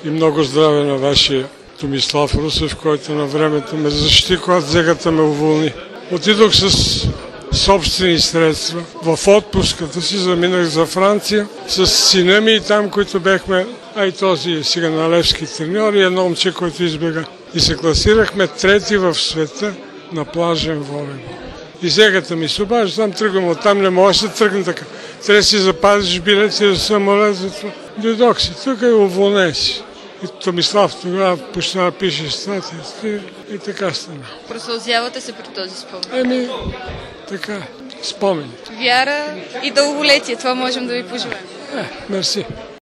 и много здраве на вашия Томислав Русев, който на времето ме защити, когато зегата ме уволни. Отидох с собствени средства. В отпуската си заминах за Франция с сина ми и там, които бехме, а и този сега на Левски треньор и едно момче, който избега. И се класирахме трети в света на плажен волейбол. И зегата ми се обажда, там тръгвам, оттам не можеш да тръгна така. Трябва да си запазиш билети за самолет, за това. Дойдох си тук и уволнен си. И Томислав тогава почна да пише статия и така стана. Просълзявате се при този спомен? Така, спомени. Вяра и дълголетие, това можем да ви пожелаем. Мерси.